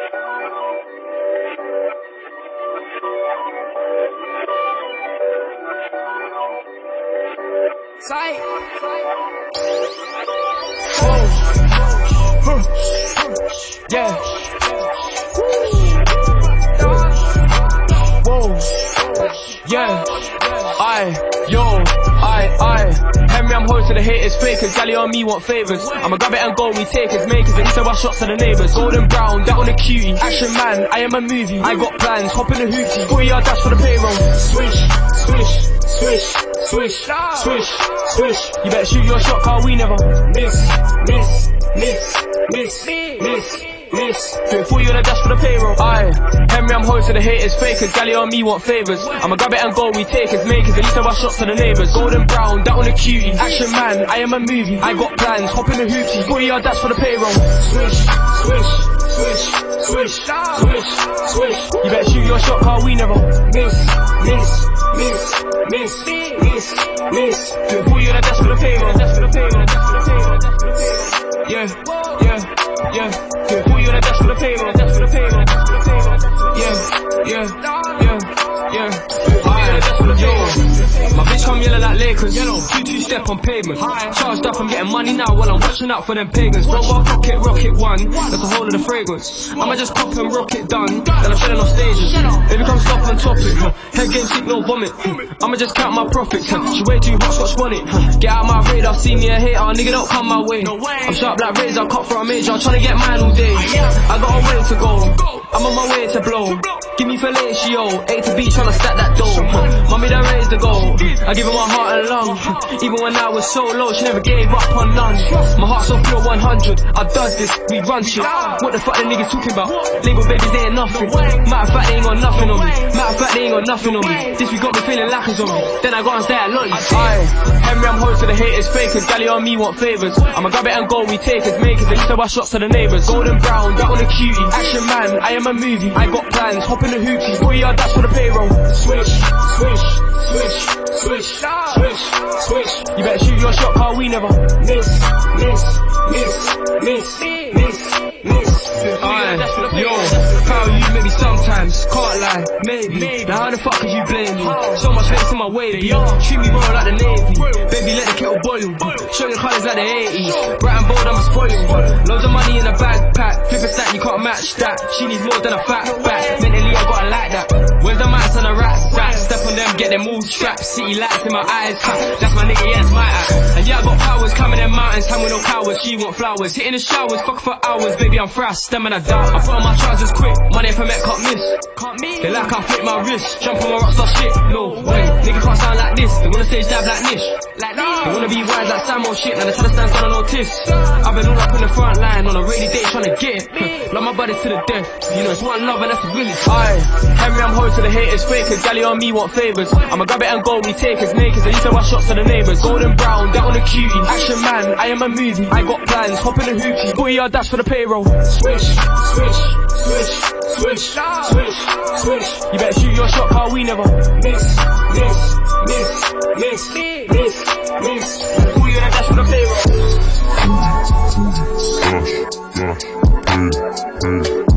Yeah. Whoa. Yeah. Henry, I'm host to the haters, fakers. Gally on me want favors. I'ma grab it and go, we takers, makers. At least I rush shots to the neighbors. Golden brown, that on a cutie. Action man, I am a movie. I got plans, hop in the hootie. 40-yard dash for the payroll. Swish, swish, swish, swish, swish, swish. You better shoot your shot, car we never miss, miss, miss, miss, miss. Doing 40 on a dash for the payroll. Henry, I'm host to the haters, fakers. Gally on me want favors. I'ma grab it and go, we takers, makers. At least I rush shots to the neighbors. Golden brown, that on a cutie. Action man, I am a movie. I got plans, hop in the hootie. 40-yard dash for the payroll. Swish, swish, swish, swish, swish, swish. You better shoot your shot, car we never miss, miss, miss, miss, miss, miss. Doing 40 on a dash for the payroll. Yeah, yeah, yeah. Doing 40 on a dash for the payroll. Yeah, yeah, yeah, yeah. My bitch come yellow like Lakers. Two-step on pavement. Charged up, I'm getting money now while I'm watching out for them pagans. Bro, rocket one. That's the whole of the fragrance. I'ma just pop and rock it done. Then I'm shedding off stages. Baby come stop on topic. Head game sick, no vomit. I'ma just count my profits. She way too hot, Scotch bonnet. Get out my radar, see me a hater. Nigga don't come my way. I'm sharp like razor, cut for a major. I'm trying to get mine all day. I got a way to go. I'm on my way to blow. Give me fellatio, A to B, tryna stack that dough. Mommy that raised the goal. I give her my heart and lung. Even when I was so low, she never gave up on none. My heart's so pure 100. I does this, we run shit. What the fuck the niggas talking about? Label babies, they ain't nothing. Matter of fact, they ain't got nothing on me. Matter of fact, they ain't got nothing on me. This we got me feeling like a zombie. Then I go and stay at Lottie's. Henry, I'm host to the haters, fakers. Gally on me want favors. I'ma grab it and go, we takers, makers. At least I rush shots to the neighbors. Golden brown, that on a cutie. Action man, I am a movie. I got plans, hop in the hootie. 40-yard dash for the payroll. Swish, swish, swish, swish, swish, swish. You better shoot your shot, car we never miss, miss, miss, miss, miss, miss. Yo, how you maybe sometimes, can't lie, maybe. Now how the fuck could you blame me? So much face in my way, B. Treat me royal like the Navy. Baby, let the kettle boil. Show your colours like the 80s. Bright and bold, I'm spoiled. Loads of money in a backpack. Flip a stack, you can't match that. She needs more than a fat back. Mentally, I gotta like that. Where's the mics and the rats? Step on them, get them all strapped. City lights in my eyes. That's my nigga, yeah, it's my act. And yeah, I got powers, climbing them mountains. Time with no cowards, she want flowers. Hitting the showers, fuck for hours. Baby, I'm fast, stemming a doubt. I put on my trousers quick. Money if I met, can't miss. They like I flip my wrist. Jump on my rockstar shit. No way, nigga can't sound like this. They wanna stage dive like Nish. They wanna be wise like Sam or shit. Now they try to stand on no tips. I've been all up in the front line on a rainy day trying to get it. Love my buddies to the death. You know it's one love and that's really Henry, I'm host to the haters, fakers. Gally on me want favors. I'ma grab it and go, we takers, makers. At least I rush shots to the neighbors. Golden brown, that on a cutie. Action man, I am a movie. I got plans, hop in the hootie. 40-yard dash for the payroll. Swish, swish, swish, swish, swish, swish. You better shoot your shot, car we never miss, miss, miss, miss, miss, miss. 40-yard dash for the payroll.